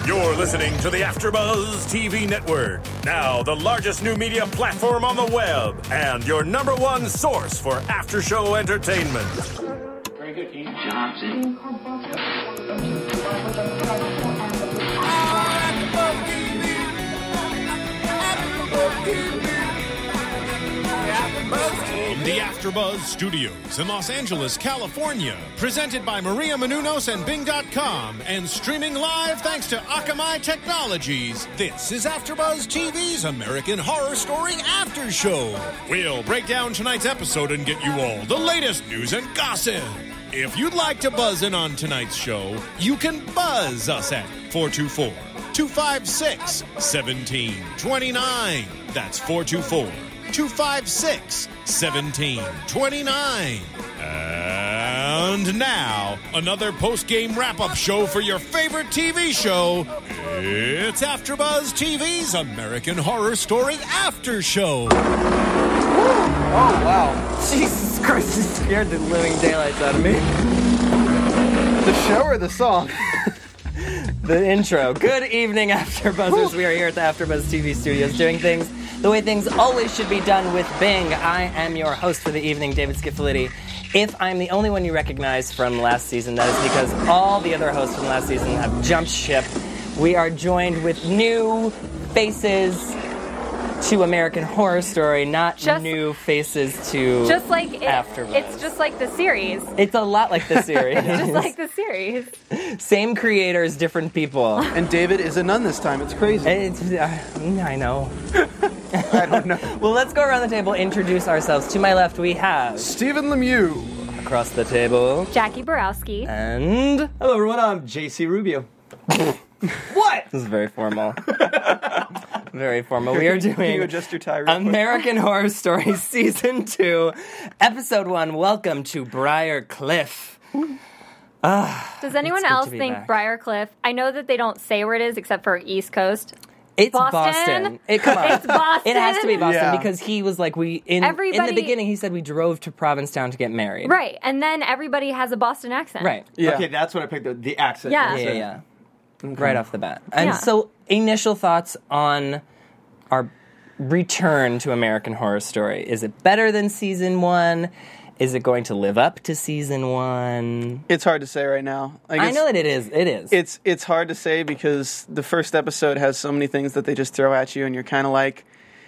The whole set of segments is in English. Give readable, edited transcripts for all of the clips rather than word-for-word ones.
You're listening to the AfterBuzz TV Network, now the largest new media platform on the web, and your number one source for after-show entertainment. Very good, Keith Johnson. From the AfterBuzz Studios in Los Angeles, California, presented by Maria Menounos and Bing.com, and streaming live thanks to Akamai Technologies, this is AfterBuzz TV's American Horror Story After Show. We'll break down tonight's episode and get you all the latest news and gossip. If you'd like to buzz in on tonight's show, you can buzz us at 424-256-1729. That's 424-256-1729. And now, another post-game wrap-up show for your favorite TV show. It's AfterBuzz TV's American Horror Story After Show. Oh, wow. Jesus Christ, it scared the living daylights out of me. The show or the song? The intro. Good evening, AfterBuzzers. We are here at the AfterBuzz TV studios doing things the way things always should be done with Bing. I am your host for the evening, David Sciffoliti. If I'm the only one you recognize from last season, that is because all the other hosts from last season have jumped ship. We are joined with new faces to American Horror Story, not just new faces to just like AfterBuzz. It's just like the series. It's a lot like the series. It's just like the series. Same creators, different people. And David is a nun this time. It's crazy. I know. I don't know. Well, let's go around the table, introduce ourselves. To my left, we have Stephen Lemieux. Across the table, Jackie Borowski. And hello, everyone. I'm JC Rubio. What? This is very formal. Very formal. We are doing Can you adjust your tie real quick? American Horror Story Season 2, Episode 1, Welcome to Briar Cliff. Does anyone else think Briarcliff? I know that they don't say where it is except for East Coast. It's Boston. Come on. It's Boston. It has to be Boston Yeah. because he was like, in the beginning, he said we drove to Provincetown to get married. Right, and then everybody has a Boston accent. Right. Yeah. Okay, that's what I picked, the accent. Yeah. Yeah. Right off the bat. And Yeah. so, initial thoughts on our return to American Horror Story. Is it better than Season 1? Is it going to live up to Season 1? It's hard to say right now. I know that it is. It is. It's hard to say because the first episode has so many things that they just throw at you, and you're kind of like,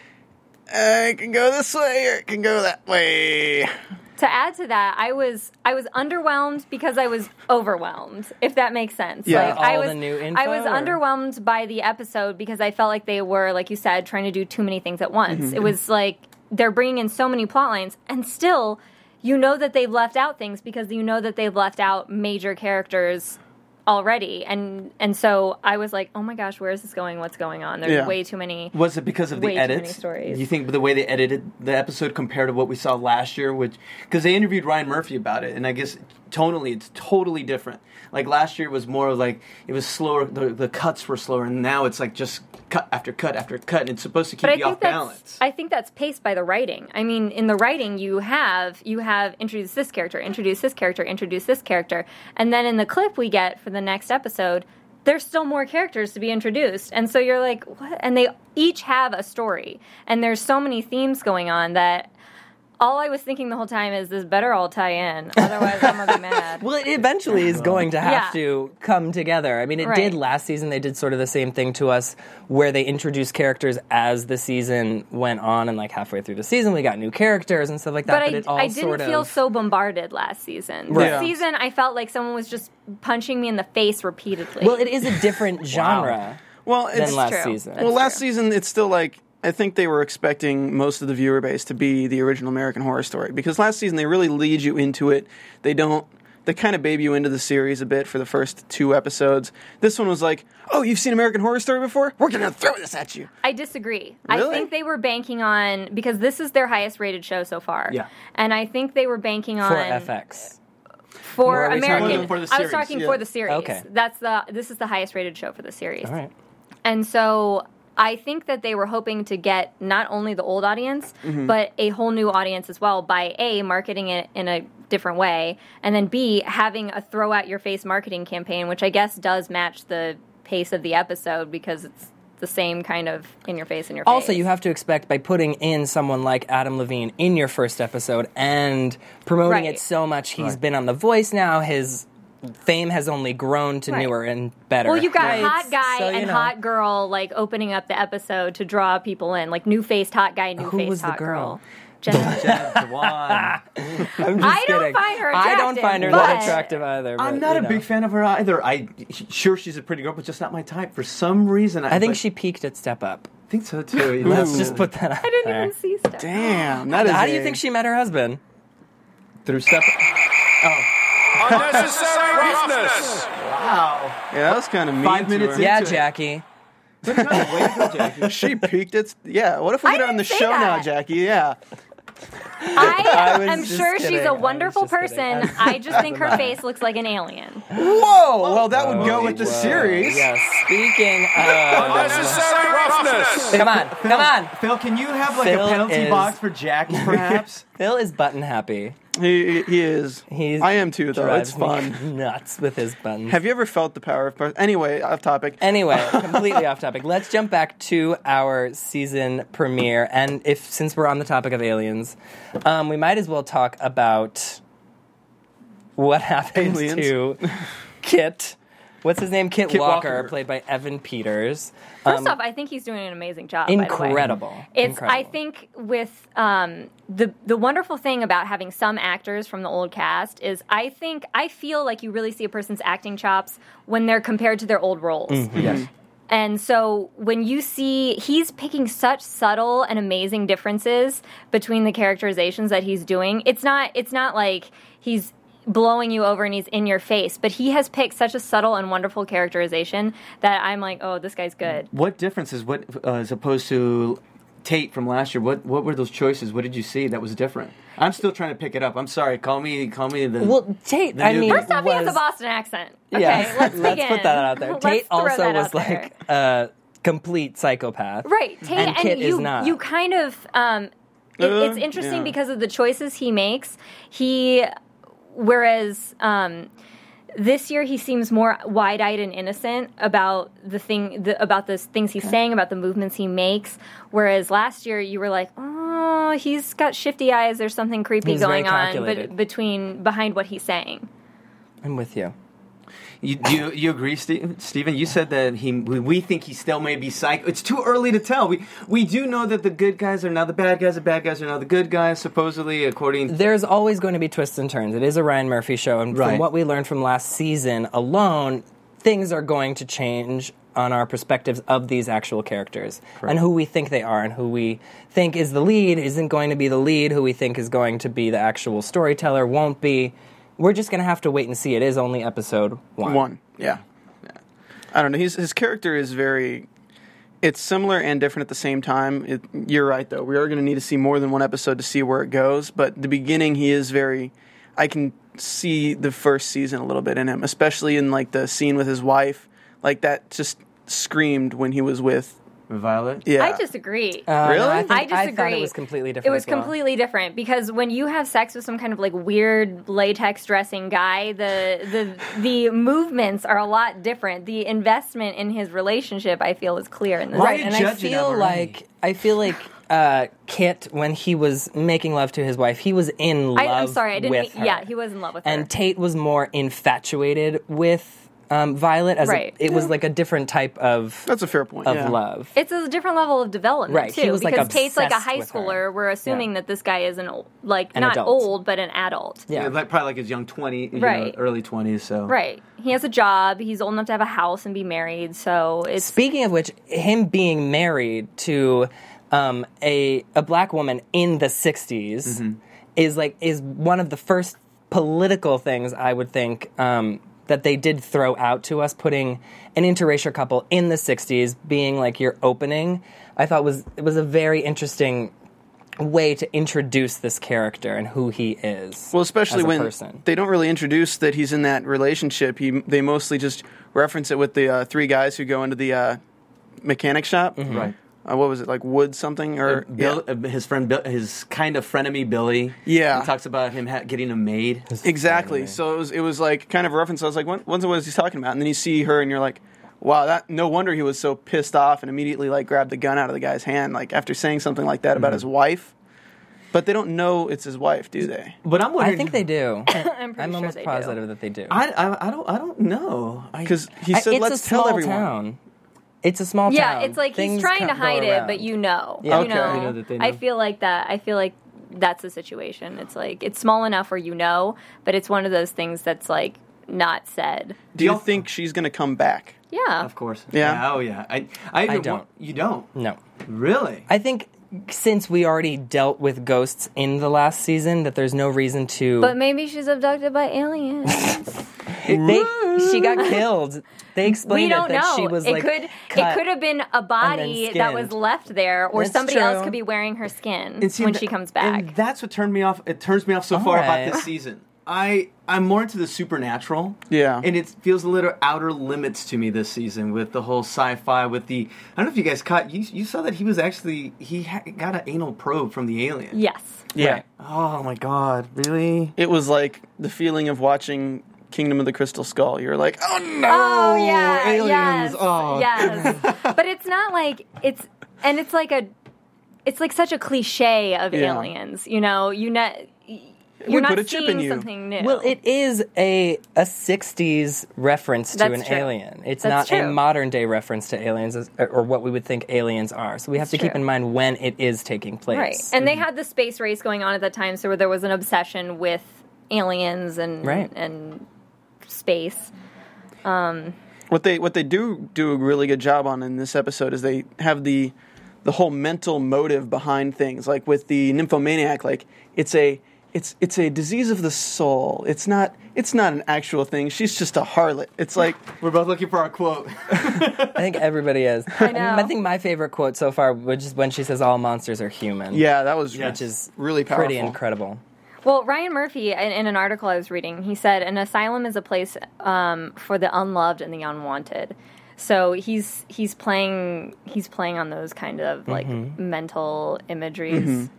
it can go this way or it can go that way. To add to that, I was underwhelmed because I was overwhelmed, if that makes sense. Yeah. Like, All the new info, I was or? underwhelmed by the episode because I felt like they were, like you said, trying to do too many things at once. Mm-hmm. It was like they're bringing in so many plot lines, and still, you know that they've left out things because you know that they've left out major characters already. And so I was like, oh my gosh, where is this going? What's going on? There's way too many. Was it because of the way too many edits? stories. You think the way they edited the episode compared to what we saw last year? Because they interviewed Ryan Murphy about it, and I guess tonally it's totally different. Like last year it was more like, it was slower, the cuts were slower, and now it's like just cut after cut after cut, and it's supposed to keep you off balance. I think that's paced by the writing. I mean, in the writing, you have introduce this character, introduce this character, introduce this character, and then in the clip we get for the next episode, there's still more characters to be introduced, and so you're like, what? And they each have a story, and there's so many themes going on that all I was thinking the whole time is this better all tie in, otherwise I'm gonna be mad. Well, it eventually is going to have Yeah. to come together. I mean, it Right. did last season. They did sort of the same thing to us where they introduced characters as the season went on, and like halfway through the season we got new characters and stuff like that. But But it all I didn't sort feel of... so bombarded last season. Right. This season, I felt like someone was just punching me in the face repeatedly. Well, it is a different genre Well, than it's last true. season. That's well, last true. season it's still like, I think they were expecting most of the viewer base to be the original American Horror Story, because last season they really lead you into it. They kind of baby you into the series a bit for the first 2 episodes. This one was like, oh, you've seen American Horror Story before? We're going to throw this at you. I disagree. Really? I think they were banking on, because this is their highest rated show so far. Yeah. And I think they were banking on for FX. for Or are we American. talking for the I was series? talking Yeah. for the series. Okay. This is the highest rated show for the series. All right. And so I think that they were hoping to get not only the old audience, but a whole new audience as well by A, marketing it in a different way, and then B, having a throw at your face marketing campaign, which I guess does match the pace of the episode because it's the same kind of in your face. Also, you have to expect by putting in someone like Adam Levine in your first episode and promoting Right. it so much, he's been on The Voice now, his fame has only grown to Right. newer and better. Well, you've got heights, hot guy so, you and know. hot girl like opening up the episode to draw people in, like new-faced hot guy, Who new-faced was the hot girl? Jenna. Jenna Dewan. I'm just I don't kidding. find her I don't attractive, find her but- that attractive either. I'm but, not you a know. big fan of her either. Sure, she's a pretty girl, but just not my type. For some reason, I think but- she peaked at Step Up. I think so too. Let's just put that out I didn't there. even see stuff. Damn, that is. How do you think she met her husband? through Step. Unnecessary roughness. Wow. Yeah, that was kind of mean. 5 to minutes her. Yeah, Into it. Jackie. Way to go, Jackie. She peaked. It's yeah. What if we I get her on the didn't say show now, that. Jackie? Yeah. I I was am just sure she's kidding. a I was wonderful just kidding. person. I just think her face looks like an alien. Whoa. Well, that would go with the series. Yes. Speaking of... Unnecessary roughness. Come on. Phil, can you have like Phil a penalty is- box for Jackie, perhaps? Phil is button happy. He is. He's I am too, though. It's drives me fun. nuts with his buttons. Have you ever felt the power of? Anyway, off topic. Anyway, completely off topic. Let's jump back to our season premiere, and since we're on the topic of aliens, we might as well talk about what happens Aliens. to Kit. What's his name? Kit Walker, Walker. played by Evan Peters. First off, I think he's doing an amazing job. Incredible. By the way. It's. Incredible. I think with the wonderful thing about having some actors from the old cast is I feel like you really see a person's acting chops when they're compared to their old roles. Yes. And so when you see he's picking such subtle and amazing differences between the characterizations that he's doing, it's not like he's blowing you over and he's in your face, but he has picked such a subtle and wonderful characterization that I'm like, oh, this guy's good. What differences? What as opposed to Tate from last year? What were those choices? What did you see that was different? I'm still trying to pick it up. I'm sorry. Call me the. Well, Tate, The I new- mean, First off, he has a was- Boston accent. Okay, Yeah, let's begin. put that out there. Let's Tate throw also that was out there. like a complete psychopath. Right, Tate, And Kit you, is not. You kind of, it's interesting yeah. because of the choices he makes. Whereas this year he seems more wide-eyed and innocent about the things he's saying, about the movements he makes. Whereas last year you were like, oh, he's got shifty eyes. There's something creepy He's very going on, calculated. but behind what he's saying. I'm with you. You agree, Stephen? You said that we think he still may be psycho. It's too early to tell. We do know that the good guys are now the bad guys are now the good guys, supposedly, according. There's always going to be twists and turns. It is a Ryan Murphy show, and Right. from what we learned from last season alone, things are going to change on our perspectives of these actual characters and who we think they are and who we think is the lead isn't going to be the lead, who we think is going to be the actual storyteller won't be. We're just going to have to wait and see. It is only episode 1. Yeah. I don't know. His character is it's similar and different at the same time. You're right, though. We are going to need to see more than one episode to see where it goes. But the beginning, he is I can see the first season a little bit in him, especially in like the scene with his wife. Like that just screamed when he was with. Violet? Yeah. I disagree. Really? I I thought disagree. it was completely different. It was as well. completely different because when you have sex with some kind of like weird latex dressing guy, the movements are a lot different. The investment in his relationship, I feel, is clear in this. Right, you and I judging feel him already? like Kit, when he was making love to his wife, he was in love. I'm sorry, I didn't with mean. her. Yeah, he was in love with her. And Tate was more infatuated with Violet, as Right. it was like a different type of That's a fair point. yeah. love. It's a different level of development Right, too. he was, like, because Tate's like a obsessed high with her. schooler. We're assuming Yeah. that this guy is An not adult. old, but an adult. Yeah. Probably like his young 20s, Right. early 20s. So Right. He has a job. He's old enough to have a house and be married. So it's Speaking of which, him being married to a black woman in the 60s is one of the first political things I would think that they did throw out to us, putting an interracial couple in the 60s being like your opening. I thought it was a very interesting way to introduce this character and who he is. Well, especially as a when person. they don't really introduce that he's in that relationship. They mostly just reference it with the 3 guys who go into the mechanic shop. Right. What was it, like Wood something? Or Bill, his friend, Bill, his kind of frenemy Billy. Yeah. He talks about him getting a maid. Exactly. So it was like kind of a reference. I was like, what was he talking about? And then you see her and you're like, wow, no wonder he was so pissed off and immediately like grabbed the gun out of the guy's hand, like after saying something like that about his wife. But they don't know it's his wife, do they? But I'm wondering. I think they do. I'm pretty I'm sure almost they positive do. that they do. I don't know. Because he said, it's "Let's a tell small everyone." town. It's a small Yeah, town. it's like Things he's trying to go hide it, around. but you know. Yeah. Okay. You know, You know that they I know. feel like that. I feel like that's the situation. It's like it's small enough where you know, but it's one of those things that's like not said. Do you think she's going to come back? Yeah. Of course. Yeah. Oh yeah. I even don't. You don't. No. Really? I think since we already dealt with ghosts in the last season, that there's no reason to. But maybe she's abducted by aliens. She got killed. They We explained don't that know. she was it like could cut. have been a body that was skinned. left there, or That's somebody else true. could be wearing her skin And see, when that- she comes back. And that's what turned me off. It turns me off so far Alright. about this season. I'm more into the supernatural. Yeah. And it feels a little outer limits to me this season with the whole sci-fi, with the... I don't know if you guys caught... You saw that he was actually... got an anal probe from the alien. Yes. Yeah. Right. Oh my god, really? It was like the feeling of watching Kingdom of the Crystal Skull. You're like, oh no, Oh yeah, aliens! yes, Oh, yes. But it's not like it's like such a cliche of Yeah. aliens. You know, you're would not put a chip in seeing you. something new. Well, it is a 60s reference to That's an true. alien. It's That's not a true. modern day reference to aliens or what we would think aliens are. So we have to keep true. in mind when it is taking place. Right. And they had the space race going on at that time, so there was an obsession with aliens and Right. and space. What they do a really good job on in this episode is they have the whole mental motive behind things. Like with the nymphomaniac, like it's a disease of the soul. It's not an actual thing. She's just a harlot. It's like We're both looking for our quote. I think everybody is. I know. I think my favorite quote so far was when she says all monsters are human. yeah, that was Which is really powerful. pretty incredible. Well, Ryan Murphy, in an article I was reading, he said an asylum is a place for the unloved and the unwanted. So he's playing on those kind of like mental imageries.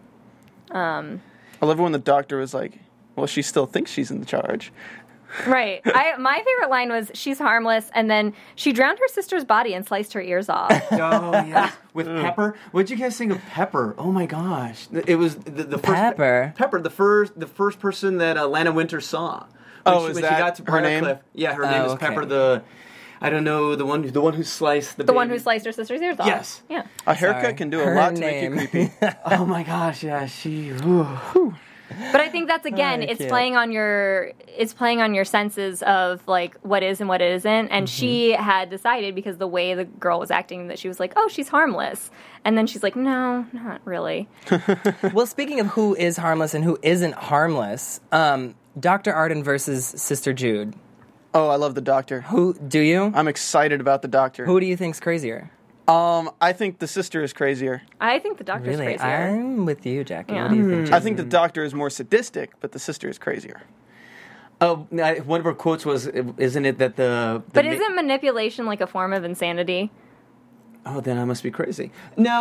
I love it when the doctor was like, well, she still thinks she's in charge. Right. My favorite line was, "She's harmless," and then she drowned her sister's body and sliced her ears off. Oh yes, with Pepper. What'd you guys think of Pepper? Oh my gosh, it was the first Pepper? Pepper, the first person that Lana Winter saw. Oh, when is she that got to her name? Briarcliff. Yeah, her name is okay. Pepper. I don't know, the one who sliced the The one baby. who sliced her sister's ears off. Yes. Yeah. A haircut Sorry. can do a Her lot to name. make you creepy. Oh my gosh, yeah, she. Ooh. But I think that's again, it's cute. playing on your senses of like what is and what isn't. And she had decided, because the way the girl was acting, that she was like, oh, she's harmless. And then she's like, no, not really. Well, speaking of who is harmless and who isn't harmless, Dr. Arden versus Sister Jude. Oh, I love the doctor. Who do you? I'm excited about the doctor. Who do you think's crazier? I think the sister is crazier. I think the doctor's Really, crazier. I'm with you, Jackie. Yeah. What do you think? I think the doctor is more sadistic, but the sister is crazier. One of her quotes was, "Isn't it that the But isn't manipulation like a form of insanity? Oh, then I must be crazy."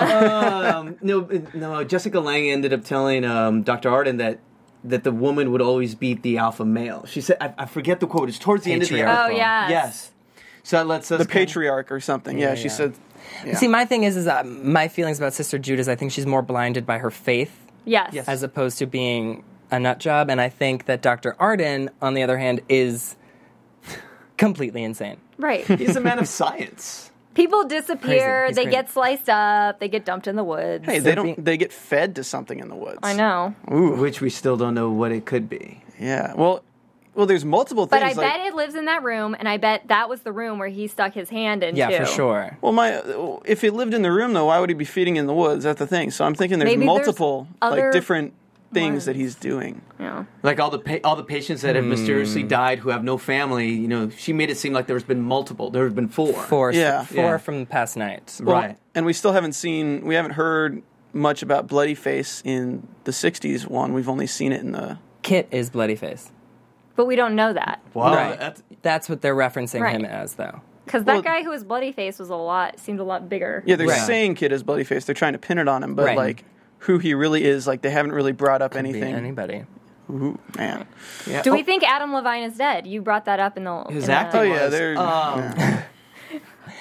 No, no. Jessica Lange ended up telling Dr. Arden that the woman would always beat the alpha male. She said, I forget the quote. It's towards the end of the Patriarchal. Oh, yes. Yes. So that lets us The patriarch or something. Yeah, she yeah. said. Yeah. See, my thing is my feelings about Sister Jude is I think she's more blinded by her faith Yes. as opposed to being a nut job, and I think that Dr. Arden, on the other hand, is completely insane. Right. He's a man of science. People disappear, Crazy. He's they crazy. get sliced up, they get dumped in the woods. Hey, they get fed to something in the woods. I know. Which we still don't know what it could be. Yeah. Well, there's multiple But things. I bet it lives in that room, and I bet that was the room where he stuck his hand into. Yeah, for sure. Well, if he lived in the room, though, why would he be feeding in the woods? That's the thing. So I'm thinking there's Maybe there's multiple, other different things ones. that he's doing. Yeah. Like all the patients that have mysteriously died who have no family, she made it seem like there's been multiple. There have been four. Four Yeah. from the past night. Well, Right. And we haven't heard much about Bloody Face in the 60s one. We've only seen it in the... Kit is Bloodyface. But we don't know that. Wow. Right. That's what they're referencing Right. him as, though. Because Well- that guy who was bloody face seemed a lot bigger. Yeah, they're Right. saying Kid is Bloody Face. They're trying to pin it on him, but, Right. who he really is, they haven't really brought up Be anything. anybody. Ooh, man. Yeah. Do we think Adam Levine is dead? You brought that up in the... His in the- acting Oh, yeah, was, they're... um,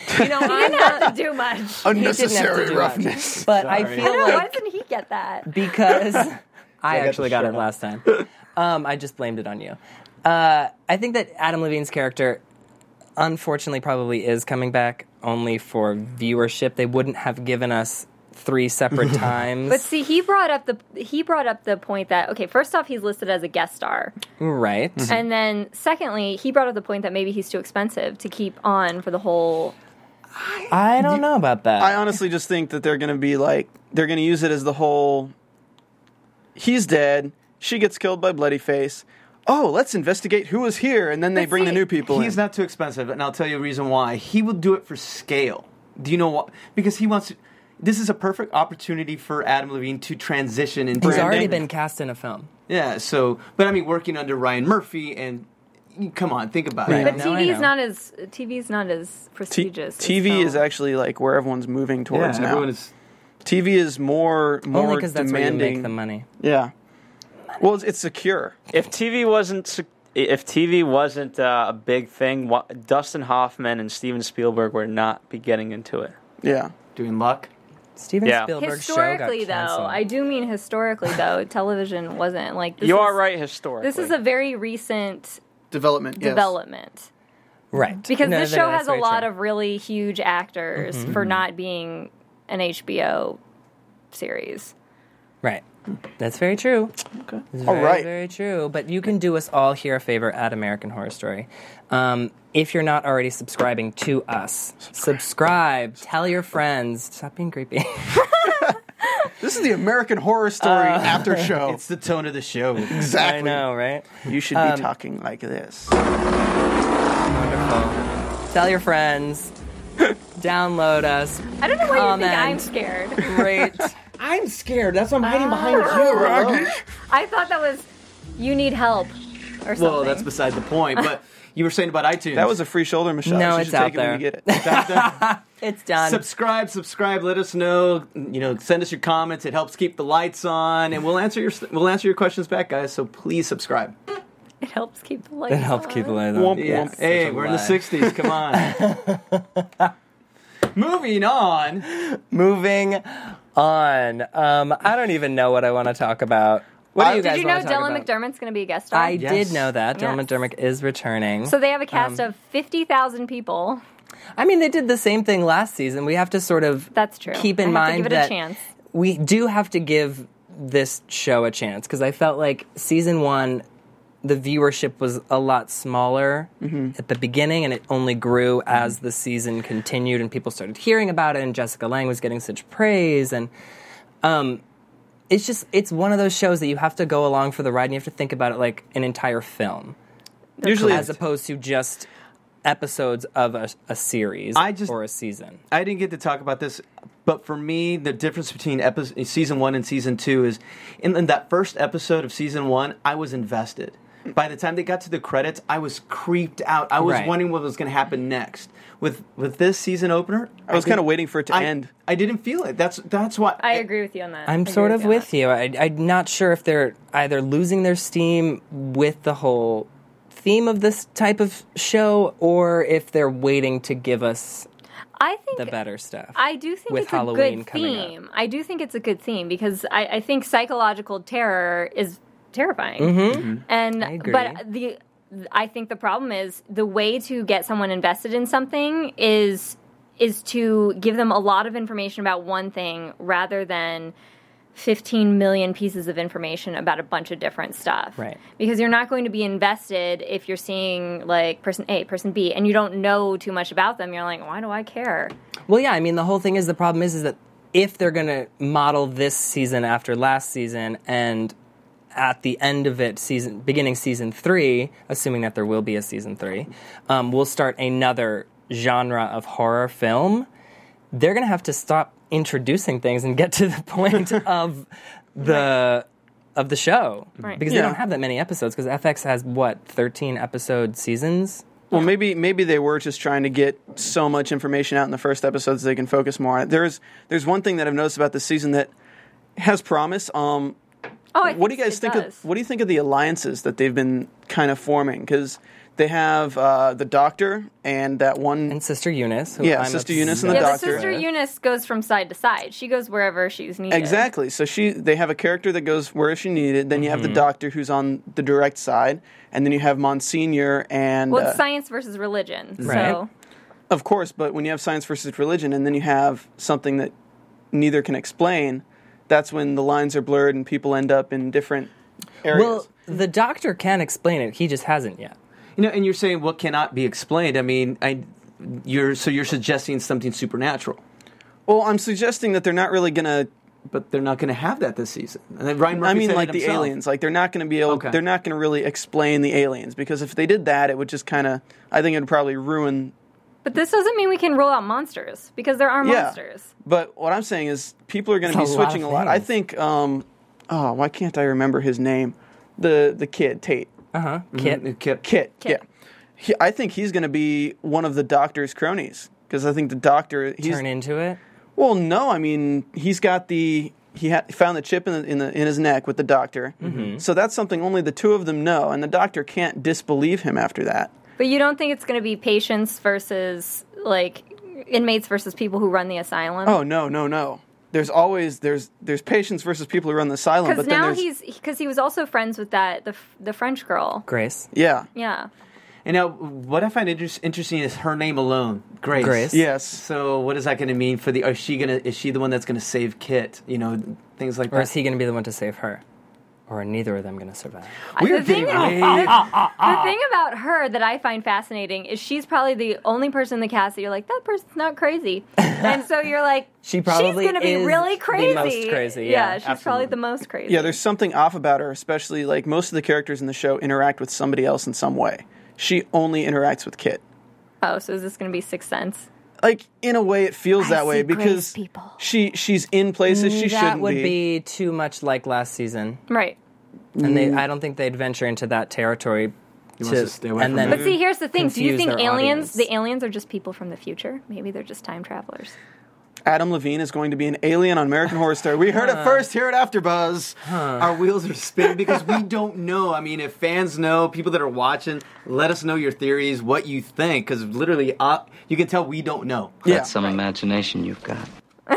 You know, He I'm didn't have not. to do much. He didn't have to Unnecessary do much. roughness. But I I feel don't know, why like doesn't he get that? because I got actually the got it shirt last time. I just blamed it on you. I think that Adam Levine's character, unfortunately, probably is coming back only for viewership. They wouldn't have given us 3 separate times. But see, he brought up the point that, okay, first off, he's listed as a guest star. Right. And then secondly, he brought up the point that maybe he's too expensive to keep on for the whole. I don't know about that. I honestly just think that they're going to be like, they're going to use it as the whole, he's dead, she gets killed by Bloodyface. Oh, let's investigate who was here, and then they But bring the see, new people He's in. not too expensive, and I'll tell you a reason why. He will do it for scale. Do you know what? Because he wants to. This is a perfect opportunity for Adam Levine to transition into. He's already branding. been cast in a film. Yeah, so, but I mean, working under Ryan Murphy, and come on, think about Right. it. But No, I know. TV's not as prestigious. as TV film. is actually like where everyone's moving towards now. everyone is. TV is more Only because that's where you demanding. make the money. Yeah. Well, it's secure. If TV wasn't a big thing, Dustin Hoffman and Steven Spielberg would not be getting into it. Yeah. Doing luck. Steven Yeah. Spielberg's show Historically, got though, canceled. I do mean historically, though, television wasn't like. This You is, are right historically. This is a very recent Development. Yes. development Right. because No, this no, show no, has that's a very lot true. of really huge actors for not being an HBO series. Right. That's very true. Okay. It's All very, right. very true. But you can do us all here a favor at American Horror Story. If you're not already subscribing to us, subscribe. Tell your friends. Stop being creepy. This is the American Horror Story after show. It's the tone of the show. Exactly. I know, right? You should be talking like this. Wonderful. Tell your friends. Download us. I don't know why you think I'm Comment. scared. Great. I'm scared. That's why I'm hiding behind you. I thought that was you need help or something. Well, that's beside the point. But you were saying about iTunes. That was a free shoulder massage. No, You it's should out take it when you there. get it. It's done. subscribe. Let us know. Send us your comments. It helps keep the lights on, and we'll answer your questions back, guys. So please subscribe. It helps keep the lights It helps on. keep the light on. Womp, Yeah. womp. Hey, Such a we're in the lie. '60s. Come on. Moving on. Moving on. I don't even know what I want to talk about. What do you guys Did you know want to talk Dylan about? McDermott's going to be a guest star? I Yes. did know that. Dylan Yes. McDermott is returning. So they have a cast of 50,000 people. I mean, they did the same thing last season. We have to sort of That's true. keep in I have to mind give it a that chance. we do have to give this show a chance because I felt like season 1, the viewership was a lot smaller at the beginning, and it only grew as the season continued and people started hearing about it, and Jessica Lange was getting such praise. And it's one of those shows that you have to go along for the ride, and you have to think about it like an entire film, Usually, as opposed to just episodes of a series or a season. I didn't get to talk about this, but for me, the difference between season 1 and season 2 is in that first episode of season 1, I was invested. By the time they got to the credits, I was creeped out. I was Right. wondering what was going to happen next. With this season opener, I was kind of waiting for it to end. I didn't feel it. That's why I agree with you on that. I'm I sort agree of on with that. you. I'm not sure if they're either losing their steam with the whole theme of this type of show or if they're waiting to give us I think the better stuff. I do think with it's Halloween a good coming up. theme. I do think it's a good theme because I think psychological terror is terrifying. And I agree. but I think the problem is the way to get someone invested in something is to give them a lot of information about one thing rather than 15 million pieces of information about a bunch of different stuff. Right. Because you're not going to be invested if you're seeing like person A, person B, and you don't know too much about them. You're like, why do I care? Well, yeah, I mean, the whole thing is the problem is that if they're going to model this season after last season and at the end of it, beginning season 3, assuming that there will be a season 3, we'll start another genre of horror film. They're going to have to stop introducing things and get to the point of the show. Right. Because Yeah. they don't have that many episodes, because FX has, 13 episode seasons? Well, maybe they were just trying to get so much information out in the first episode so they can focus more on it. There's one thing that I've noticed about this season that has promise. Oh, What do you guys think of? What do you think of the alliances that they've been kind of forming? Because They have the doctor and that one... And Sister Eunice. Who Yeah, I'm Sister Eunice and the Yeah, but doctor. Sister Eunice goes from side to side. She goes wherever she's needed. Exactly. So they have a character that goes where she needed. Then you have the doctor who's on the direct side, and then you have Monsignor and... Well, it's science versus religion. Right. So Of course, but when you have science versus religion, and then you have something that neither can explain, that's when the lines are blurred and people end up in different areas. Well, the doctor can explain it. He just hasn't yet. And you're saying what cannot be explained. I mean, you're suggesting something supernatural, Well, I'm suggesting that they're not really going to... but they're not going to have that this season. And then Ryan Murphy I mean, said like it the himself. aliens. Like, they're not going to be able... Okay. They're not going to really explain the aliens, because if they did that, it would just kind of... I think it would probably ruin... But this doesn't mean we can rule out monsters, because there are Yeah. monsters. But what I'm saying is people are going to It's be a lot switching of a lot. I things. think... why can't I remember his name? The kid, Tate. Kit. Kit. Yeah. I think he's going to be one of the doctor's cronies, because I think the doctor... Turn into it. Well, no, I mean, he's got the... He found the chip in his neck with the doctor. So that's something only the two of them know, and the doctor can't disbelieve him after that. But you don't think it's going to be patients versus, like, inmates versus people who run the asylum? Oh, no. There's always... There's patients versus people who run the asylum, Because but then now there's... because he was also friends with the French girl. Grace. Yeah. Yeah. And now, what I find interesting is her name alone, Grace. Grace. Yes. So, what is that going to mean for the? Is she the one that's going to save Kit? You know, things like Or that. is he going to be the one to save her? Or are neither of them going to survive? We're The thing getting the thing about her that I find fascinating is she's probably the only person in the cast that you're like, that person's not crazy. And so you're like, She probably she's going to be is really the crazy. most crazy, yeah, Yeah, she's absolutely. probably the most crazy. Yeah, there's something off about her, especially, like, most of the characters in the show interact with somebody else in some way. She only interacts with Kit. Oh, so is this going to be Sixth Sense? Like, in a way, it feels that way, see Grace because people. she's in places she that shouldn't would be too much like last season. Right. And I don't think they'd venture into that territory. wants to stay away and from then it. But see, here's the thing. Do you confuse think their audience. the aliens are just people from the future? Maybe they're just time travelers. Adam Levine is going to be an alien on American Horror Story. We heard it first here at AfterBuzz. Our wheels are spinning because we don't know. I mean, if fans know, people that are watching, let us know your theories, what you think, because literally, you can tell we don't know. Yeah. That's some imagination you've got.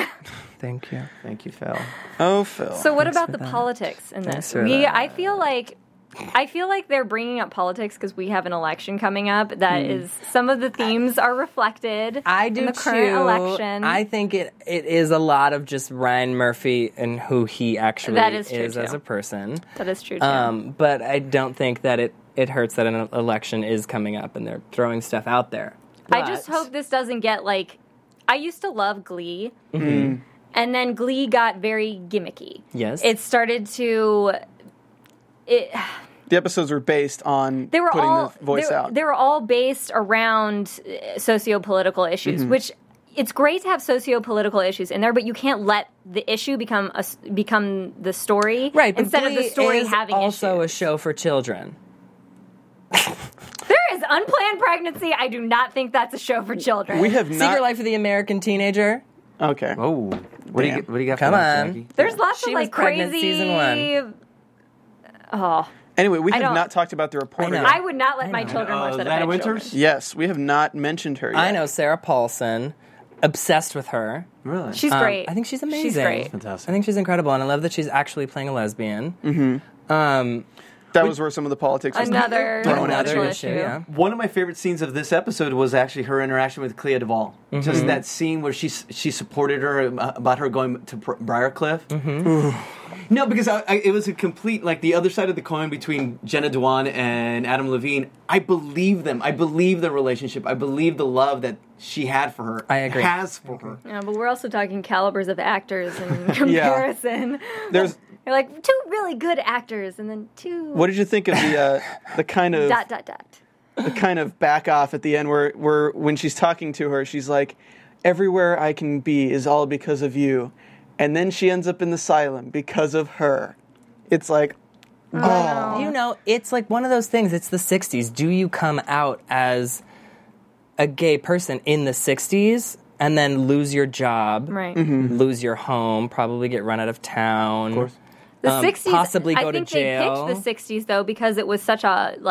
Thank you. Thank you, Phil. Oh, Phil. So what Thanks about for the that. politics in Thanks this? for that. I feel like they're bringing up politics because we have an election coming up. That is, some of the themes are reflected I do in the too. current election. I think it is a lot of just Ryan Murphy and who he actually That is true, as too. a person. That is true, too. But I don't think that it hurts that an election is coming up and they're throwing stuff out there. I just But- hope this doesn't get like... I used to love Glee. And then Glee got very gimmicky. Yes. It started to... the episodes were based on They were putting all the voice out. They were all based around socio-political issues, which it's great to have socio-political issues in there, but you can't let the issue become the story, Right, but instead of the Glee story is having also issues. a show for children. There is unplanned pregnancy. I do not think that's a show for children. We have Secret not... Life of the American Teenager. Okay. Oh, what do you got? Come for that, on. Jackie? There's lots She of was like pregnant crazy. season 1. Oh, Anyway, we have don't- not talked about the reporter. know. yet. I would not let my children watch that. if I Lana had Winters? children. Yes, we have not mentioned her yet. I know Sarah Paulson. Obsessed with her. Really? She's great. I think she's amazing. She's great. Fantastic. I think she's incredible, and I love that she's actually playing a lesbian. That was where some of the politics was Another thrown out. national Another issue. issue, yeah. One of my favorite scenes of this episode was actually her interaction with Clea Duvall. Just that scene where she supported her about her going to Briarcliff. No, because it was a complete, like, the other side of the coin between Jenna Dewan and Adam Levine. I believe them. I believe their relationship. I believe the love that she had for her. I agree. Has for her. Yeah, but we're also talking calibers of actors in comparison. There's... You're like two really good actors, and then two. What did you think of the kind of... the kind of back off at the end where when she's talking to her, she's like, everywhere I can be is all because of you. And then she ends up in the asylum because of her. It's like, oh. You know, it's like one of those things. It's the 60s. Do you come out as a gay person in the 60s and then lose your job, Right. lose your home, probably get run out of town? Of course. The 60s, possibly go I think to jail. they picked the 60s though because it was such a like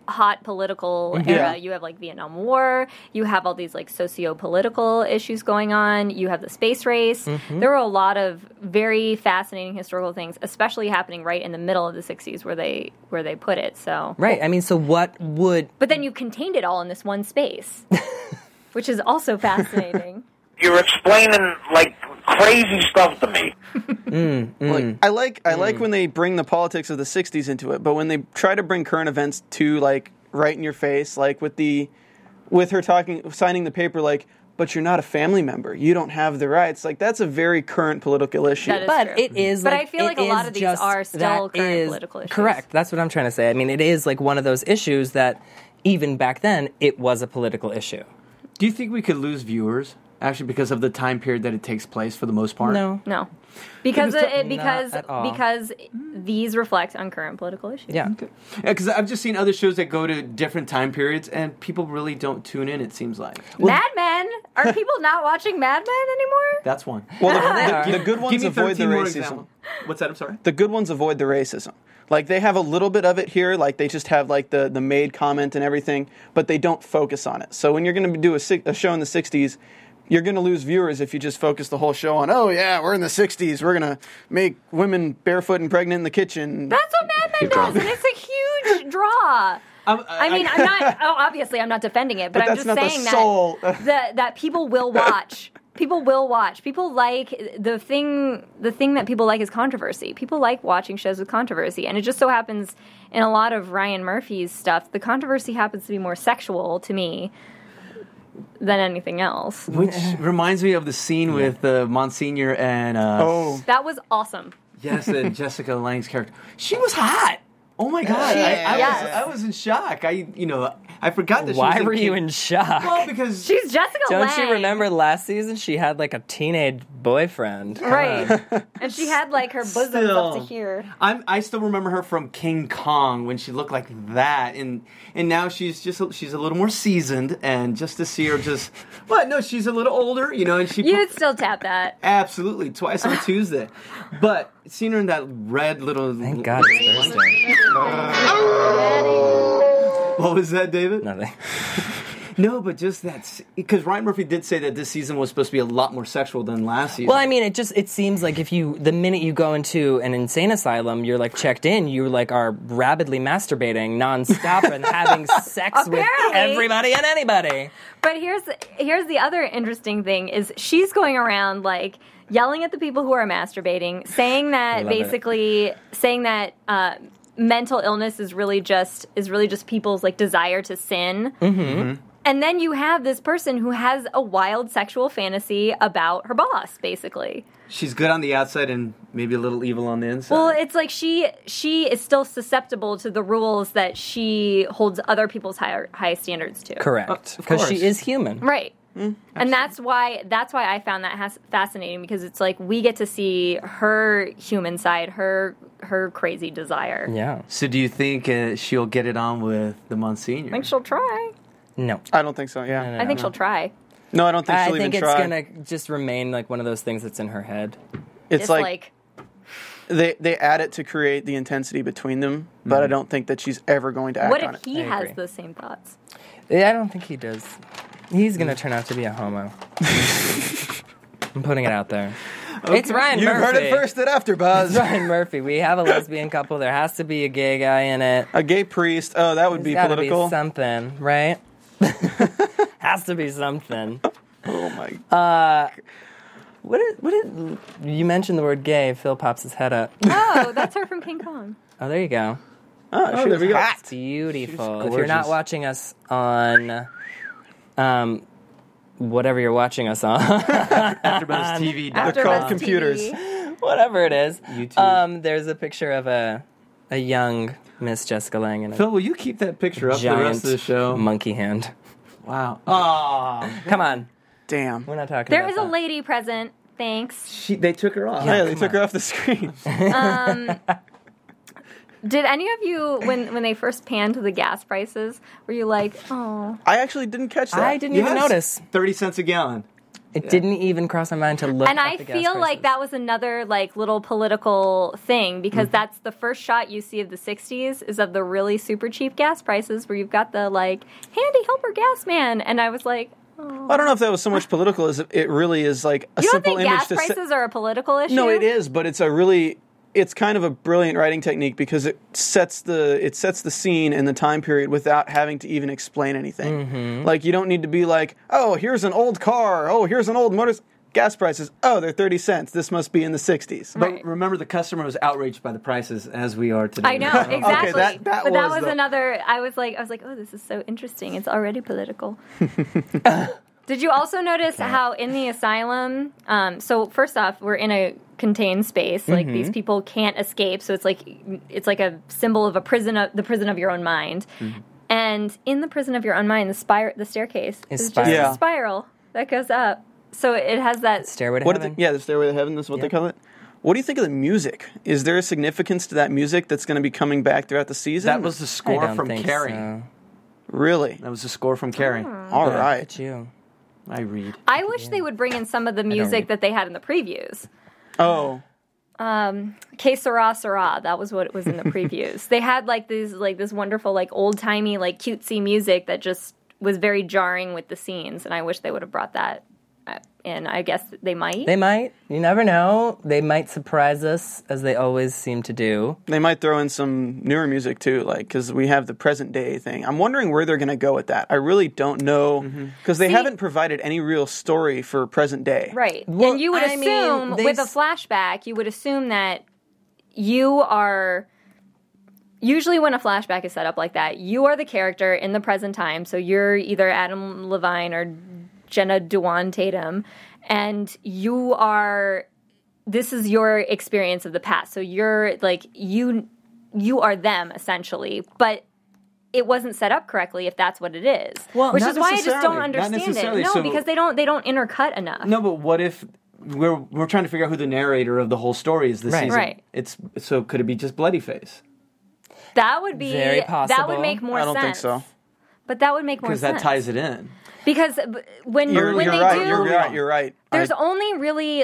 hot political era. You have like Vietnam War. You have all these like socio-political issues going on. You have the space race. There were a lot of very fascinating historical things, especially happening right in the middle of the 60s where they put it. So Right. I mean, so what would... But then you contained it all in this one space, which is also fascinating. You're explaining like crazy stuff to me. Like, I like when they bring the politics of the 60s into it, but when they try to bring current events to like right in your face, like with her signing the paper, like, but you're not a family member, you don't have the rights. Like, that's a very current political issue. That is But true. it is But like, I feel like a lot of these are still current political issues. Correct. That's what I'm trying to say. I mean, it is like one of those issues that even back then, it was a political issue. Do you think we could lose viewers actually because of the time period that it takes place for the most part? No. No, because Not at all. because these reflect on current political issues. Yeah. Because I've just seen other shows that go to different time periods, and people really don't tune in. It seems like Mad Men. Are people not watching Mad Men anymore? that's one. Well, the good Give ones me avoid the 13 more racism. examples. What's that? I'm sorry. The good ones avoid the racism. Like, they have a little bit of it here, like they just have like the maid comment and everything, but they don't focus on it. So when you're going to do a show in the 60s, you're going to lose viewers if you just focus the whole show on, oh yeah, we're in the 60s, we're going to make women barefoot and pregnant in the kitchen. That's what Mad Men does, and it's a huge draw. I mean, I'm not. Obviously, I'm not defending it, but I'm that's just not the saying soul. that people will watch. People will watch. People like the thing that people like is controversy. People like watching shows with controversy, and it just so happens in a lot of Ryan Murphy's stuff, the controversy happens to be more sexual to me than anything else. Which reminds me of the scene with Monsignor and That was awesome. yes, and Jessica Lange's character. She was hot. Oh my god! Yes. I was in shock. I forgot that. Why she was were a you kid. in shock? Well, because She's Jessica Don't Lange. you remember last season she had like a teenage boyfriend? Come Right. on. And she had like her bosoms up to here. I still remember her from King Kong when she looked like that, and now she's a little more seasoned, and just to see her she's a little older, and she You'd still tap that. absolutely twice on Tuesday, but seeing her in that red little Thank God it's Thursday. What was that, David? Nothing. No, but just that, because Ryan Murphy did say that this season was supposed to be a lot more sexual than last season. Well, I mean, it seems like the minute you go into an insane asylum, you're like checked in, you like are rabidly masturbating nonstop and having sex with Apparently. everybody and anybody. But here's the other interesting thing is she's going around like yelling at the people who are masturbating, saying that mental illness is really just people's like desire to sin. Mm-hmm. And then you have this person who has a wild sexual fantasy about her boss, basically. she's good on the outside and maybe a little evil on the inside. Well, it's like she is still susceptible to the rules that she holds other people's high standards to. Correct. Because she is human. Right. And that's why I found that fascinating, because it's like we get to see her human side, her crazy desire. Yeah. So do you think she'll get it on with the Monsignor? I think she'll try. No. I don't think so, yeah. I think she'll try. No, I don't think she'll I think even it's try. going to just remain like one of those things that's in her head. It's like they add it to create the intensity between them, but I don't think that she's ever going to act what on if it. he I has agree. the same thoughts? Yeah, I don't think he does. He's going to turn out to be a homo. I'm putting it out there. It's Ryan You Murphy. heard it first at AfterBuzz. It's Ryan Murphy. We have a lesbian couple. There has to be a gay guy in it. A gay priest. Oh, that would be There's gotta political. be something, right? Has to be something. Oh my. What did you mentioned the word gay? Phil pops his head up. Oh, that's her from King Kong. Oh, there you go. Oh, there we go. It's beautiful. If you're not gorgeous. watching us on, whatever you're watching us on, AfterBuzzTV. They're called AfterBuzz computers. TV. whatever it is, YouTube. there's a picture of a young Miss Jessica Lange in a Phil, will you keep that picture up for the giant rest of the show? monkey hand. Wow. Oh, Come on, Damn. we're not talking. There about is a that. lady present. Thanks. they took her off. Yeah, they took her off the screen. Did any of you, when they first panned to the gas prices, were you like, oh? I actually didn't catch that. I didn't even Yes. notice. 30 cents a gallon. It didn't even cross my mind to look And at I the gas feel like prices. that was another like little political thing because that's the first shot you see of the 60s is of the really super cheap gas prices where you've got the like handy helper gas man. And I was like, oh. I don't know if that was so much political as it really is like a You don't simple think image gas to prices are a political issue? No, it is, but it's kind of a brilliant writing technique because it sets the scene and the time period without having to even explain anything. Mm-hmm. Like you don't need to be like, oh, here's an old car, oh, here's an old motor. Gas prices, oh, they're 30 cents. This must be in the 60s. But remember, the customer was outraged by the prices as we are today. I know, exactly. that but that was was the- another. I was like, oh, this is so interesting. It's already political. Did you also notice how in the asylum? So first off, we're in a contained space. Like these people can't escape. So it's like a symbol of the prison of your own mind. And in the prison of your own mind, the staircase is just Yeah. a spiral that goes up. So it has that Stairway to What Heaven. the Stairway to Heaven, that's what they call it. What do you think of the music? Is there a significance to that music that's going to be coming back throughout the season? That was the I score don't from think Carrie. so. Really? That was the score from Carrie. All right. Look at you. I read. I wish they would bring in some of the music that they had in the previews. Oh. Que Sera Sera, that was what it was in the previews. They had this wonderful like old timey like cutesy music that just was very jarring with the scenes, and I wish they would have brought that in. I guess they might. They might. You never know. They might surprise us, as they always seem to do. They might throw in some newer music too, like because we have the present day thing. I'm wondering where they're going to go with that. I really don't know because they haven't provided any real story for present day. Right. Well, and you would I mean, assume they with a s- flashback, you would assume that you are. Usually, when a flashback is set up like that, you are the character in the present time. So you're either Adam Levine or Jenna Dewan Tatum, and you are. This is your experience of the past. So you're like you are them essentially, but it wasn't set up correctly if that's what it is. Well, which not is why I just necessarily. don't Not understand it. necessarily. No, So- because they don't intercut enough. No, but what if we're trying to figure out who the narrator of the whole story is this Right. season? Right. So could it be just Bloodyface? That would be Very That possible. would make more I sense. don't think so. But that would make more Because sense. that ties it in. Because when You're they right. do, You're right. there's only really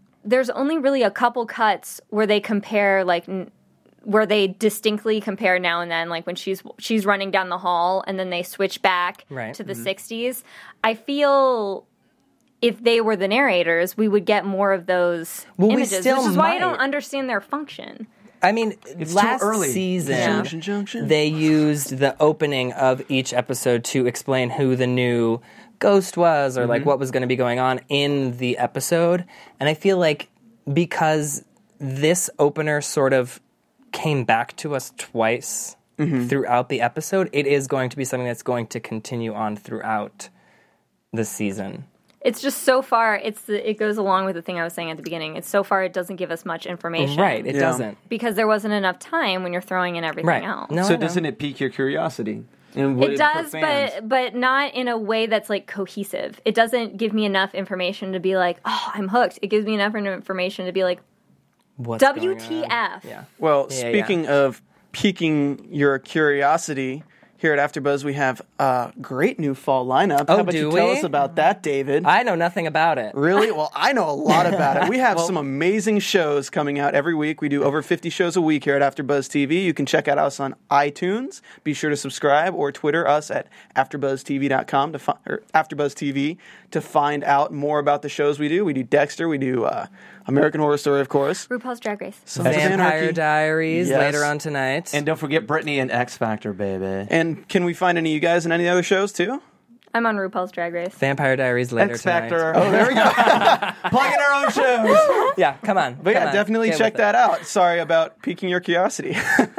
a couple cuts where they compare where they distinctly compare now and then, like when she's running down the hall and then they switch back Right. to the 60s. I feel if they were the narrators, we would get more of those Well, we images, still which is why I might. don't understand their function. I mean, It's too last early. season, Junction. they used the opening of each episode to explain who the new ghost was or like what was going to be going on in the episode. And I feel like because this opener sort of came back to us twice throughout the episode, it is going to be something that's going to continue on throughout the season. It's just so far. It goes along with the thing I was saying at the beginning. It's so far it doesn't give us much information, Right, it Yeah. doesn't. Because there wasn't enough time when you're throwing in everything Right. else. No, I So know. doesn't it pique your curiosity? And would It for does, fans? but not in a way that's like cohesive. It doesn't give me enough information to be like, oh, I'm hooked. It gives me enough information to be like, What's going on? WTF? Yeah. Well, Yeah, speaking of piquing your curiosity, here at AfterBuzz we have a great new fall lineup. Oh, How about do you tell we? us about that, David? I know nothing about it. Really? Well, I know a lot about it. We have some amazing shows coming out every week. We do over 50 shows a week here at AfterBuzz TV. You can check out us on iTunes. Be sure to subscribe or Twitter us at AfterBuzzTV.com or AfterBuzz TV to find out more about the shows we do. We do Dexter. We do American Horror Story, of course. RuPaul's Drag Race. Sons of Vampire Anarchy. Diaries Yes. later on tonight. And don't forget Brittany and X Factor, baby. And can we find any of you guys in any other shows too? I'm on RuPaul's Drag Race. Vampire Diaries later X tonight. Factor. Oh, there we go. Plugging our own shows. Yeah, come on. But come yeah, on. definitely Get check with it. that out. Sorry about piquing your curiosity.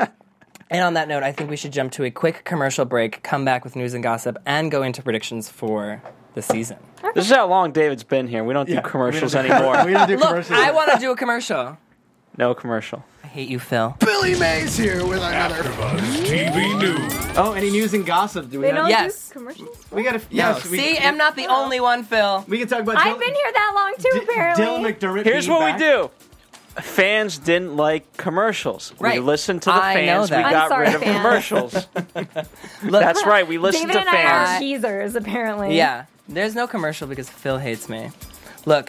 And on that note, I think we should jump to a quick commercial break, come back with news and gossip, and go into predictions for the season. This is how long David's been here. We don't do commercials anymore. We don't do Look, commercials. I want to do a commercial. No commercial. I hate you, Phil. Billy Mays here with another. AfterBuzz TV News. Oh, any news and gossip? Do we They have? don't Yes. do commercials? We got to. Yes. See, I'm not the only one, Phil. We can talk about. I've been here that long too, apparently. Dylan McDermott. Here's being what back. we do. Fans didn't like commercials. We Right. listened to the I know fans. We that. I'm got sorry, rid of fans. commercials. Look, That's right. We listened David to and I are fans. teasers, apparently. yeah, there's no commercial because Phil hates me. Look,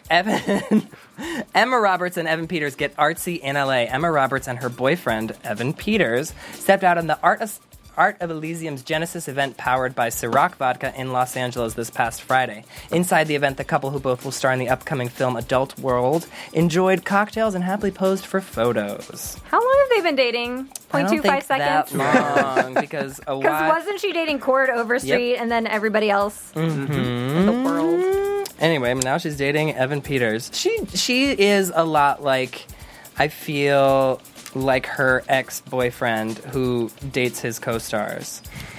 Emma Roberts and Evan Peters get artsy in LA. Emma Roberts and her boyfriend, Evan Peters, stepped out on the Art of Elysium's Genesis event powered by Ciroc Vodka in Los Angeles this past Friday. Inside the event, the couple, who both will star in the upcoming film Adult World, enjoyed cocktails and happily posed for photos. How long have they been dating? 0.25 seconds? That long, because a Because while... wasn't she dating Cord Overstreet and then everybody else in the world? Anyway, now she's dating Evan Peters. She is a lot like, I feel, like her ex-boyfriend who dates his co-stars.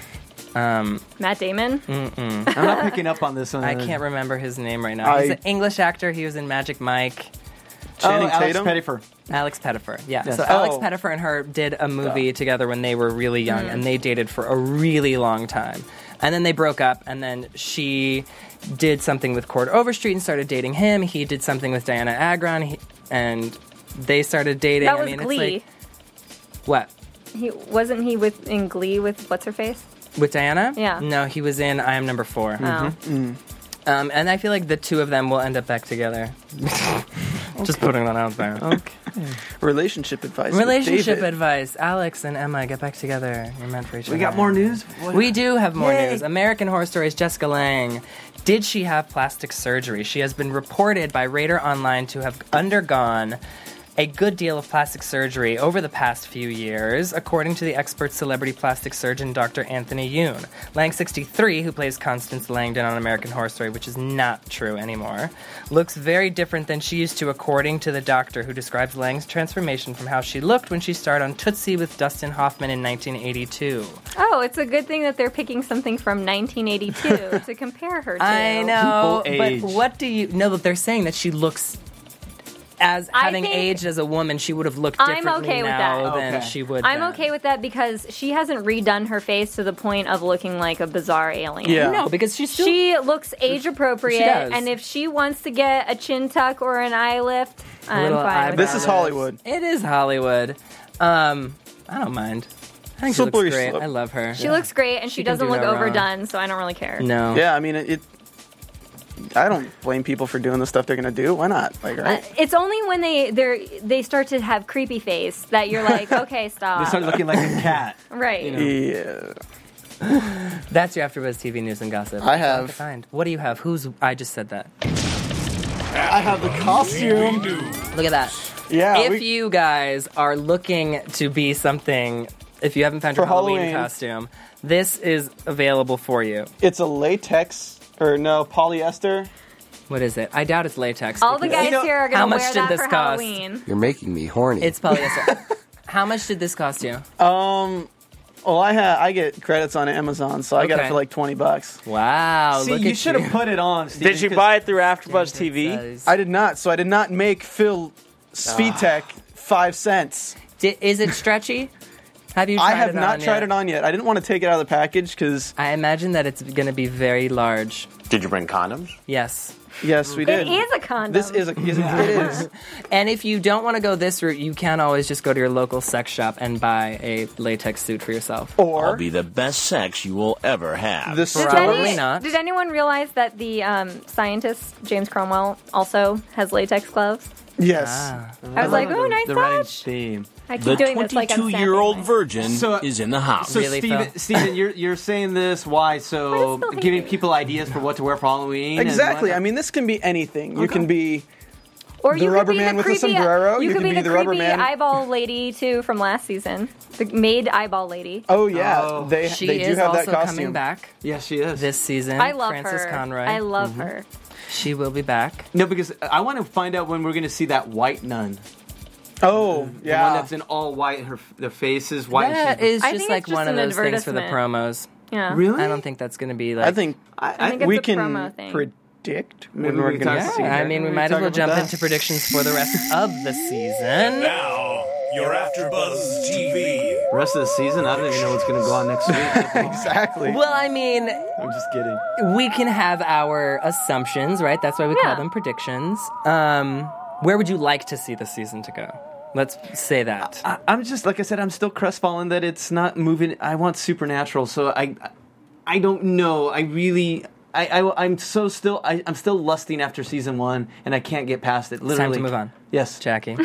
Matt Damon? I'm not picking up on this one. I can't remember his name right now. He's an English actor. He was in Magic Mike. Channing Alex Tatum? Pettyfer. Alex Pettyfer, yeah. Yes. So Alex Pettyfer and her did a movie together when they were really young, and they dated for a really long time. And then they broke up, and then she did something with Cord Overstreet and started dating him. He did something with Diana Agron, and they started dating. That was Glee. It's like, what? Wasn't he in Glee with what's her face? With Diana? Yeah. No, he was in I Am Number 4. Oh. And I feel like the two of them will end up back together. Just putting that out there. Okay. Relationship advice. with Relationship David. advice. Alex and Emma, get back together. You're meant for each other. We got more news? We do have more news. American Horror Stories Jessica Lange. Did she have plastic surgery? She has been reported by Radar Online to have undergone a good deal of plastic surgery over the past few years, according to the expert celebrity plastic surgeon Dr. Anthony Yoon. Lang, 63, who plays Constance Langdon on American Horror Story, which is not true anymore, looks very different than she used to, according to the doctor, who describes Lang's transformation from how she looked when she starred on Tootsie with Dustin Hoffman in 1982. Oh, it's a good thing that they're picking something from 1982 to compare her to. I know, People age. but what do you... No, but they're saying that she looks... As having think aged as a woman, she would have looked I'm differently okay with now that. than Okay. she would I'm then. okay with that because she hasn't redone her face to the point of looking like a bizarre alien. Yeah. No, because she's still... She looks age appropriate, She does. and if she wants to get a chin tuck or an eye lift, I'm little fine with eyebrow that. This is Hollywood. It is Hollywood. I don't mind. I think she Slippery looks great. slope. I love her. She looks great, and she can doesn't do look no wrong. overdone, so I don't really care. No. Yeah, I mean, I don't blame people for doing the stuff they're gonna do. Why not? Like, right? It's only when they start to have creepy face that you're like, okay, stop. They started looking like a cat. Right. Yeah. That's your AfterBuzz TV news and gossip. I have- Hard to find. What do you have? I just said that. I have the costume. Look at that. Yeah. If you guys are looking to be something, if you haven't found your For Halloween Halloween. costume, this is available for you. It's a latex or no polyester. What is it? I doubt it's latex. All the because guys here are how going to much wear did that this for cost? Halloween. You're making me horny. It's polyester. How much did this cost you? Well, I get credits on Amazon, so I got it Okay. for like $20. Wow. See, look you at should have put it on, Steve. Did you buy it through AfterBuzz TV? I did not, so I did not make Phil Svitek 5 cents. Is it stretchy? Have you tried I have it not on tried yet? it on yet. I didn't want to take it out of the package because I imagine that it's going to be very large. Did you bring condoms? Yes. yes, we did. It is a condom. This is it is. And if you don't want to go this route, you can always just go to your local sex shop and buy a latex suit for yourself. I'll Or be the best sex you will ever have. the Did store. Probably not. Did anyone realize that the scientist, James Cromwell, also has latex gloves? Yes. I was like, oh, nice the running touch. theme. I keep The doing this like I'm 22-year-old snapping. virgin So- is in the house. So, Really, Phil? Steven, you're saying this, why? So, But it's still giving handy. people ideas for what to wear for Halloween? and Exactly. whatnot? I mean, this can be anything. You can be Or The you rubber could be man the with the creepy, sombrero. You You could can be be the the rubber creepy man. eyeball lady too from last season. The maid eyeball lady. Oh yeah, Oh. they She do is have also that costume. coming back Yeah, she is. this season. I love Frances her. Conroy. I love her. She will be back. No, because I want to find out when we're going to see that white nun. Oh The one yeah, that's in all white. The face is white. and That she's- is I just think like it's just one of an those things for the advertisement. promos. Yeah. Really? I don't think that's going to be like. I think I think it's we a can promo thing. predict Maybe when we we're can going to talk- see. I her. mean, we Can might as talk well about jump that? into predictions for the rest of the season. Now, your AfterBuzz TV. rest of the season. I don't even know what's going to go on next week. Exactly. Well, I mean, I'm just kidding. we can have our assumptions, right? That's why we call Yeah. them predictions. Where would you like to see the season to go? Let's say that. I'm just, like I said, I'm still crestfallen that it's not moving. I want Supernatural, so I don't know. I'm still lusting after season 1, and I can't get past it. It's Literally. time to move on. Yes, Jackie.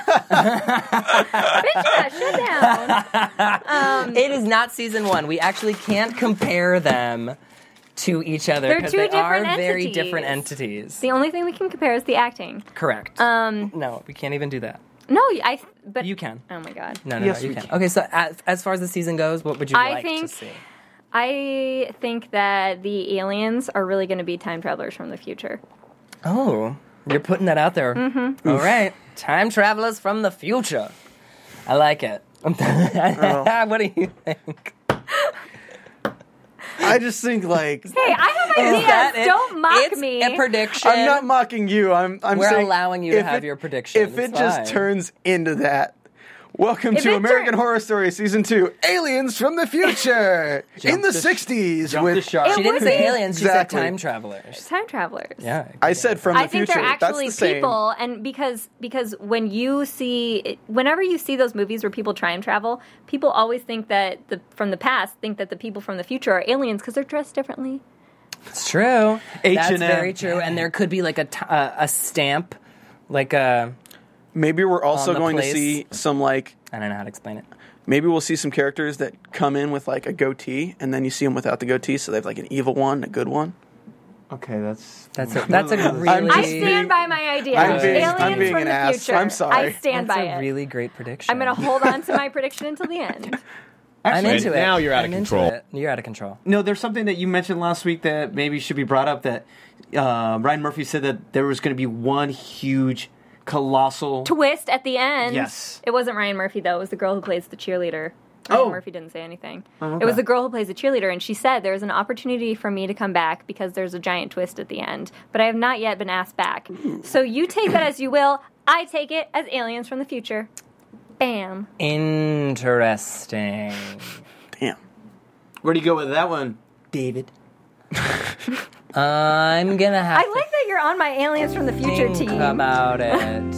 Shut down. It is not season 1. We actually can't compare them to each other They're because two they are different very entities. different entities. The only thing we can compare is the acting. Correct. No, we can't even do that. No, but You can. Oh my god. No, Yes, you we can. can. Okay, so as far as the season goes, what would you like to see? I think that the aliens are really going to be time travelers from the future. Oh, you're putting that out there. Mm-hmm. All right. Time travelers from the future. I like it. What do you think? I just think like Hey, I have ideas. Don't mock me. It's a prediction. I'm not mocking you. I'm We're saying allowing you to if have it- your prediction. If it It's just fine. turns into that. Welcome If to it American Horror Story Season 2, Aliens from the Future in the the 60s jump the with shark. She didn't would say be- aliens, she Exactly. said time travelers. Time travelers. Yeah. I said from the I think future. they're actually That's the same. people, and because whenever you see those movies where people time travel, people always think that from the past think that the people from the future are aliens because they're dressed differently. It's true. That's H&M. very true. And there could be like a stamp, like a... Maybe we're also On the going place. to see some like I don't know how to explain it. maybe we'll see some characters that come in with like a goatee, and then you see them without the goatee, so they have like an evil one, a good one. Okay, that's That's a really... I stand by my idea. I'm being from an the ass. future. I'm sorry. I stand That's by a it. really great prediction. I'm going to hold on to my prediction until the end. I'm into it. now you're out of I'm into control. it. You're out of control. No, there's something that you mentioned last week that maybe should be brought up. That Ryan Murphy said that there was going to be one huge, colossal Twist at the end. Yes. It wasn't Ryan Murphy, though. It was the girl who plays the cheerleader. Ryan Murphy didn't say anything. okay. It was the girl who plays the cheerleader, and she said there's an opportunity for me to come back because there's a giant twist at the end. But I have not yet been asked back. So you take that as you will. I take it as aliens from the future. Bam. Interesting. Damn. Where do you go with that one, David? I'm gonna have I like that you're on my aliens from the future to think team. about it.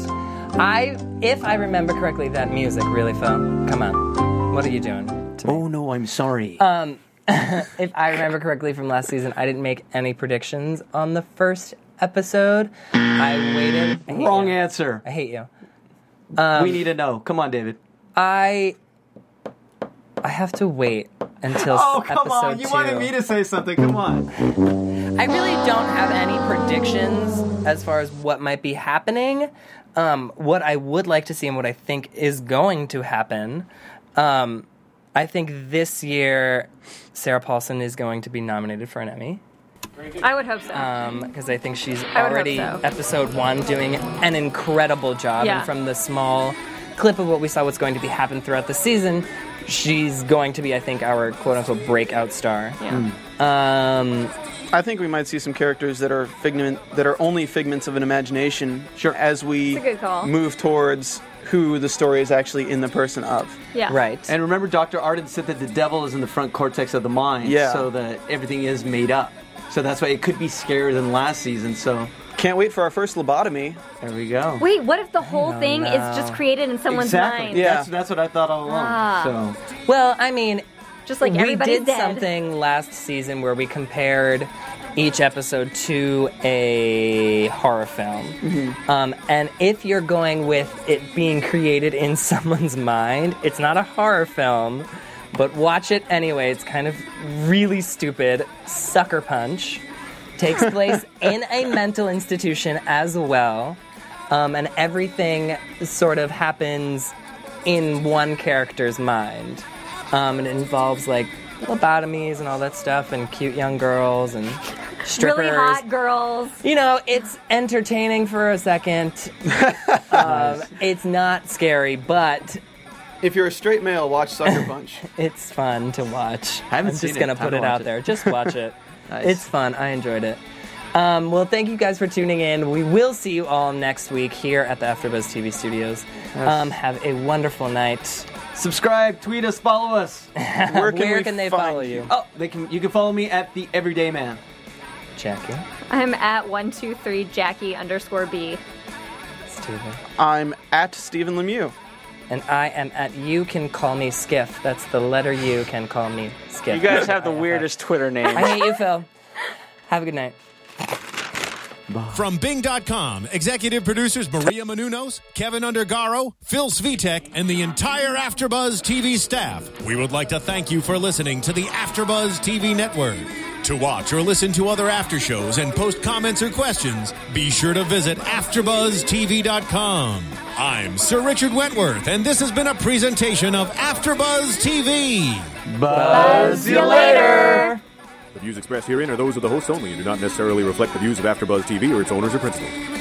If I remember correctly, that music really fell. Come on, what are you doing? To me? Oh no, I'm sorry. If I remember correctly from last season, I didn't make any predictions on the first episode. I waited. I hate Wrong you. answer. I hate you. We need to know. Come on, David. I have to wait until Come on. episode You 2. wanted me to say something. Come on. I really don't have any predictions as far as what might be happening. What I would like to see and what I think is going to happen. I think this year Sarah Paulson is going to be nominated for an Emmy. I would hope so. Because I think she's would hope already, so. episode 1, doing an incredible job. Yeah. And from the small clip of what we saw what's going to be happen throughout the season, she's going to be, I think, our quote-unquote breakout star. Yeah. I think we might see some characters that are only figments of an imagination as we That's a good call. move towards who the story is actually in the person of. Yeah. Right. And remember, Dr. Arden said that the devil is in the front cortex of the mind, Yeah. so that everything is made up. So that's why it could be scarier than last season. So Can't wait for our first lobotomy. there we go. Wait, what if the whole don't thing is know. just created in someone's Exactly. mind? Yeah. That's what I thought all along. Ah. So Well, I mean, Just like we everybody's did dead. something last season where we compared each episode to a horror film. And if you're going with it being created in someone's mind, it's not a horror film, but watch it anyway. It's kind of really stupid. Sucker Punch takes place in a mental institution as well. And everything sort of happens in one character's mind. And it involves like lobotomies and all that stuff, and cute young girls and strippers. Really hot girls. You know, it's entertaining for a second. It's not scary, but If you're a straight male, watch Sucker Punch. it's fun to watch. haven't I'm seen just it. gonna Time put to it watch out it. there. Just watch it. Nice. It's fun. I enjoyed it. Well, thank you guys for tuning in. We will see you all next week here at the AfterBuzz TV studios. Have a wonderful night. subscribe, tweet us, follow us. Where can they find follow you? Oh, you can follow me at the Everyday Man. Jackie, I'm at 123 Jackie_B. Steven, I'm at Stephen Lemieux. and I am at You Can Call Me Skiff. That's the letter U. Can Call Me Skiff. You guys have the weirdest Twitter name. I hate you, Phil. Have a good night. From Bing.com, executive producers Maria Menounos, Kevin Undergaro, Phil Svitek, and the entire AfterBuzz TV staff, we would like to thank you for listening to the AfterBuzz TV network. To watch or listen to other after shows and post comments or questions, be sure to visit AfterBuzzTV.com. I'm Sir Richard Wentworth, and this has been a presentation of AfterBuzz TV. Buzz you later! The views expressed herein are those of the hosts only and do not necessarily reflect the views of AfterBuzz TV or its owners or principals.